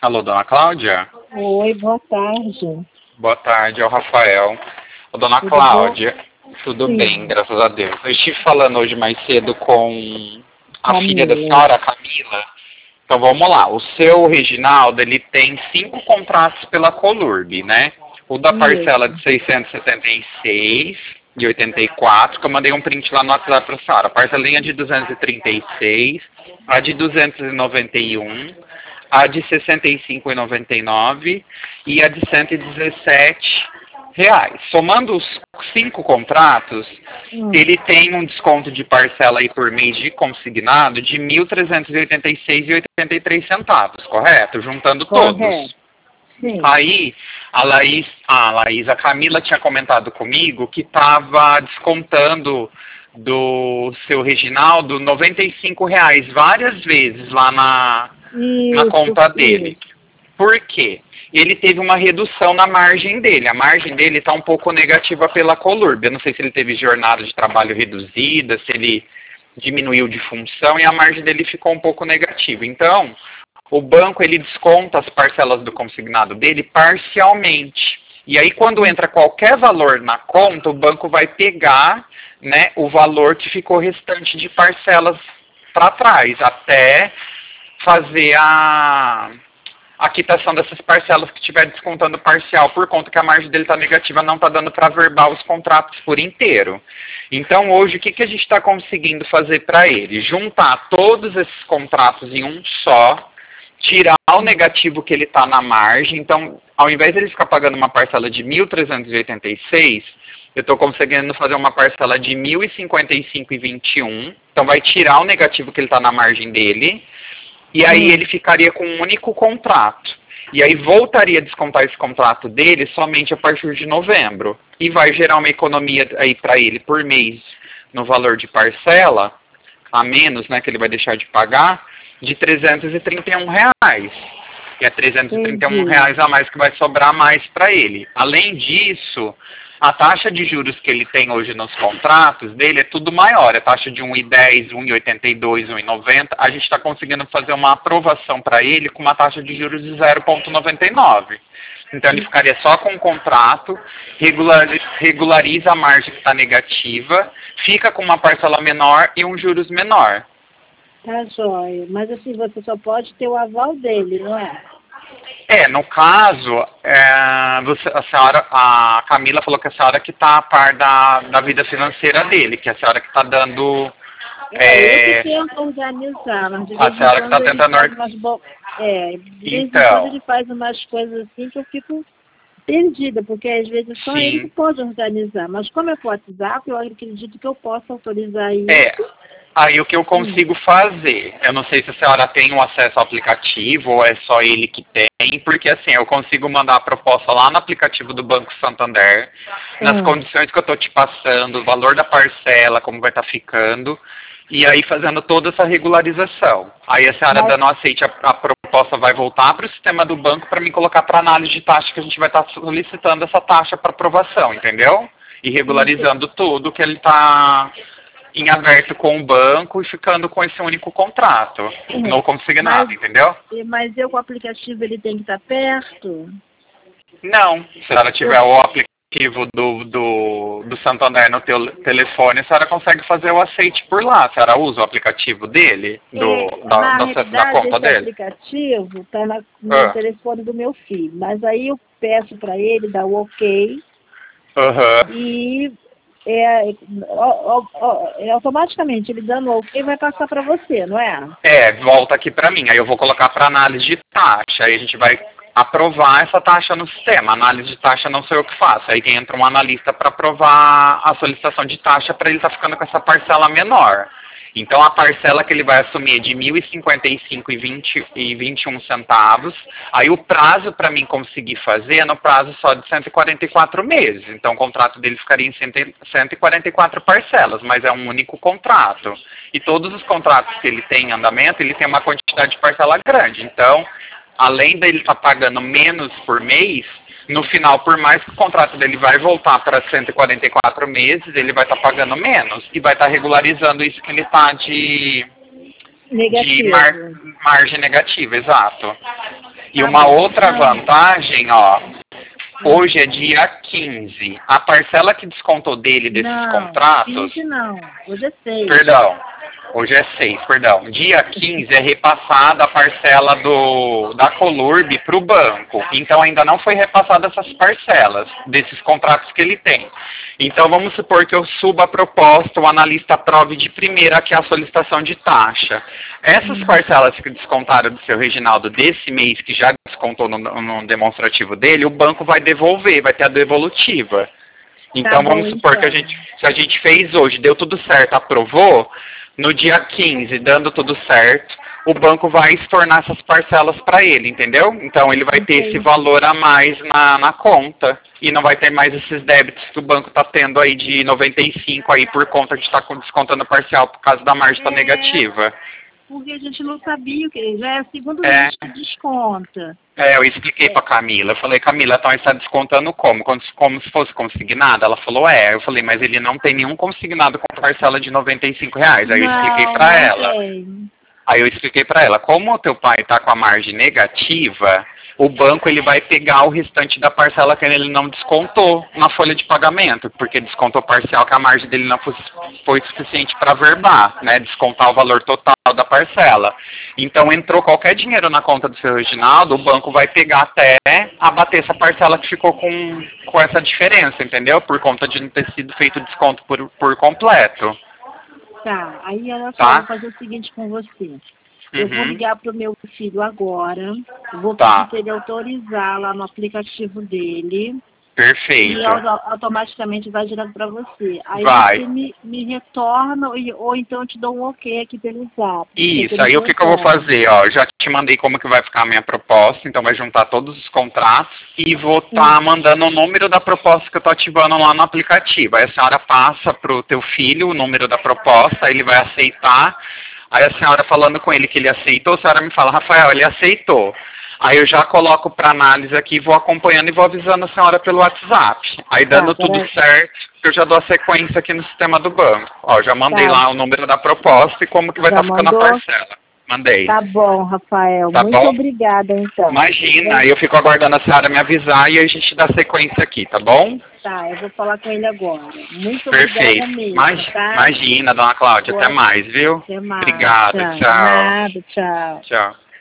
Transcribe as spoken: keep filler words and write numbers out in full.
Alô, dona Cláudia? Oi, boa tarde. Boa tarde, é o Rafael. Ô, dona Tudo Cláudia, tudo Sim. bem, graças a Deus. Eu estive falando hoje mais cedo com a filha da Camila. senhora, a Camila. Então vamos lá, o seu Reginaldo, ele tem cinco contratos pela Colurb, né? O da parcela de seiscentos e setenta e seis e oitenta e quatro, que eu mandei um print lá no WhatsApp para a senhora. A parcelinha de duzentos e trinta e seis, a de duzentos e noventa e um, a de sessenta e cinco e noventa e nove e a de cento e dezessete reais. Somando os cinco contratos, Hum. ele tem um desconto de parcela aí por mês de consignado de mil trezentos e oitenta e seis reais e oitenta e três centavos, correto? Juntando Correto. todos. Sim. Aí, a Laís, a Laís, a Camila tinha comentado comigo que estava descontando do seu Reginaldo noventa e cinco reais várias vezes lá na, na Isso, conta dele. isso. Por quê? Ele teve uma redução na margem dele. A margem dele está um pouco negativa pela Colurb. Eu não sei se ele teve jornada de trabalho reduzida, se ele diminuiu de função e a margem dele ficou um pouco negativa. Então, o banco ele desconta as parcelas do consignado dele parcialmente. E aí, quando entra qualquer valor na conta, o banco vai pegar, né, o valor que ficou restante de parcelas para trás, até fazer a, a quitação dessas parcelas que estiver descontando parcial, por conta que a margem dele está negativa, não está dando para verbar os contratos por inteiro. Então, hoje, o que, que a gente está conseguindo fazer para ele? Juntar todos esses contratos em um só, tirar o negativo que ele está na margem. Então, ao invés de ele ficar pagando uma parcela de mil trezentos e oitenta e seis, eu estou conseguindo fazer uma parcela de mil e cinquenta e cinco reais e vinte e um. Então, vai tirar o negativo que ele está na margem dele. E aí ele ficaria com um único contrato. E aí voltaria a descontar esse contrato dele somente a partir de novembro. E vai gerar uma economia aí para ele por mês no valor de parcela, a menos, né, que ele vai deixar de pagar, de trezentos e trinta e um reais. E é trezentos e trinta e um reais a mais que vai sobrar mais para ele. Além disso, a taxa de juros que ele tem hoje nos contratos dele é tudo maior. É taxa de um vírgula dez, um vírgula oitenta e dois, um vírgula noventa. A gente está conseguindo fazer uma aprovação para ele com uma taxa de juros de zero vírgula noventa e nove. Então ele ficaria só com o contrato, regulariza a margem que está negativa, fica com uma parcela menor e um juros menor. Tá jóia. Mas assim, você só pode ter o aval dele, não é? É, no caso, é, você, a senhora, a Camila falou que a senhora que está a par da, da vida financeira dele, que a senhora que está dando... É, eu que tento organizar, mas de a vez em senhora que está quando ele tentando... faz umas bo... É, de vez em Então. quando ele faz umas coisas assim que eu fico perdida, porque às vezes só Sim. ele que pode organizar. Mas como é por WhatsApp, eu acredito que eu possa autorizar isso. É, aí o que eu consigo fazer, eu não sei se a senhora tem o acesso ao aplicativo ou é só ele que tem, porque assim, eu consigo mandar a proposta lá no aplicativo do Banco Santander, nas Hum. condições que eu estou te passando, o valor da parcela, como vai estar ficando, e aí fazendo toda essa regularização. Aí a senhora Mas- dando aceite, a, a proposta vai voltar para o sistema do banco para me colocar para análise de taxa, que a gente vai estar solicitando essa taxa para aprovação, entendeu? E regularizando tudo que ele está em aberto com o banco e ficando com esse único contrato. Não consignado, Mas- entendeu? E- Mas eu com o aplicativo ele tem que estar perto? Não. Se a senhora tiver o aplicativo do, do, do Santander no teu telefone, a senhora consegue fazer o aceite por lá. A senhora usa o aplicativo dele? Do, É, da, na da, da realidade, conta esse dele? aplicativo está no Ah. telefone do meu filho. Mas aí eu peço para ele dar o ok Aham. e é, ó, ó, ó, é, automaticamente ele dando o ok vai passar para você, não é? É, volta aqui para mim. Aí eu vou colocar para análise de taxa. Aí a gente vai aprovar essa taxa no sistema. Análise de taxa não sou eu que faço. Aí entra um analista para aprovar a solicitação de taxa para ele estar tá ficando com essa parcela menor. Então a parcela que ele vai assumir é de mil e cinquenta e cinco reais e vinte e um centavos. Aí o prazo para mim conseguir fazer é no prazo só de cento e quarenta e quatro meses. Então o contrato dele ficaria em cento e quarenta e quatro parcelas, mas é um único contrato. E todos os contratos que ele tem em andamento, ele tem uma quantidade de parcela grande. Então, além dele estar pagando menos por mês, no final, por mais que o contrato dele vai voltar para cento e quarenta e quatro meses, ele vai estar pagando menos e vai estar regularizando isso que ele está de, de Negativo. mar, margem negativa, exato. E Tá uma bom. outra Não. vantagem, ó, hoje é dia quinze. A parcela que descontou dele desses Não, contratos... quinze não. Hoje é seis. Perdão, hoje é seis, perdão. Dia quinze é repassada a parcela do, da Colurb para o banco. Então ainda não foi repassada essas parcelas desses contratos que ele tem. Então vamos supor que eu suba a proposta, o analista aprove de primeira que é a solicitação de taxa. Essas parcelas que descontaram do seu Reginaldo desse mês, que já descontou no, no demonstrativo dele, o banco vai devolver, vai ter a devolutiva. Então Tá bom, vamos supor então. que a gente, se a gente fez hoje, deu tudo certo, aprovou, no dia quinze, dando tudo certo, o banco vai estornar essas parcelas para ele, entendeu? Então ele vai ter esse valor a mais na, na conta e não vai ter mais esses débitos que o banco está tendo aí de noventa e cinco aí por conta de estar tá descontando parcial por causa da margem tá É. negativa. Porque a gente não sabia o que. Já é a segunda É. vez que desconta. É, eu expliquei pra Camila. Eu falei, Camila, então ele está descontando como? Como, como se fosse consignado? Ela falou, é. Eu falei, mas ele não tem nenhum consignado com parcela de noventa e cinco reais. Aí eu expliquei Não, pra não ela. tem. Aí eu expliquei pra ela, como o teu pai está com a margem negativa, o banco ele vai pegar o restante da parcela que ele não descontou na folha de pagamento, porque descontou parcial que a margem dele não foi, foi suficiente para verbar, né, descontar o valor total da parcela. Então entrou qualquer dinheiro na conta do seu Reginaldo, o banco vai pegar até abater essa parcela que ficou com, com essa diferença, entendeu? Por conta de não ter sido feito desconto por, por completo. Tá, aí olha só, Tá? eu vou fazer o seguinte com você. Eu vou Uhum. ligar pro meu filho agora, eu vou Tá. pedir para ele autorizar lá no aplicativo dele Perfeito. e auto- automaticamente vai direto para você. Aí Vai. você me, me retorna ou, ou então eu te dou um ok aqui pelo zap. Isso, Você aí me o que, que eu vou retorna. fazer? Ó, eu já te mandei como que vai ficar a minha proposta, então vai juntar todos os contratos e vou estar mandando o número da proposta que eu tô ativando lá no aplicativo. Aí a senhora passa pro teu filho o número da proposta, ele vai aceitar. Aí a senhora falando com ele que ele aceitou, a senhora me fala, Rafael, ele aceitou. Aí eu já coloco para análise aqui, vou acompanhando e vou avisando a senhora pelo WhatsApp. Aí dando Tá, tudo peraí. certo, eu já dou a sequência aqui no sistema do banco. Ó, já mandei Tá. lá o número da proposta e como que vai Já estar ficando a mandou? parcela. Mandei. Tá bom, Rafael. Tá Muito bom? obrigada, então. Imagina, aí eu fico aguardando a senhora me avisar e a gente dá sequência aqui, tá bom? Tá, eu vou falar com ele agora. Muito Perfeito. obrigada mesmo, Imag- tá? Imagina, dona Cláudia, Boa. até mais, viu? Até mais. Obrigado, tchau. Nada, tchau. Tchau.